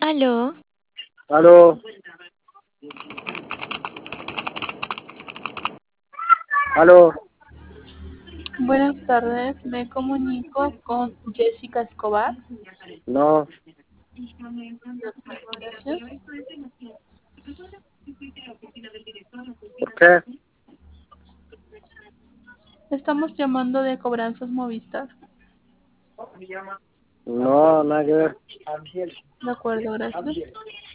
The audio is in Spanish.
Aló, Aló, aló, Buenas tardes, me comunico con Jessica Escobar. no, Gracias. ¿por qué? Estamos llamando de Cobranzas Movistar. No, nada que ver. De acuerdo, gracias.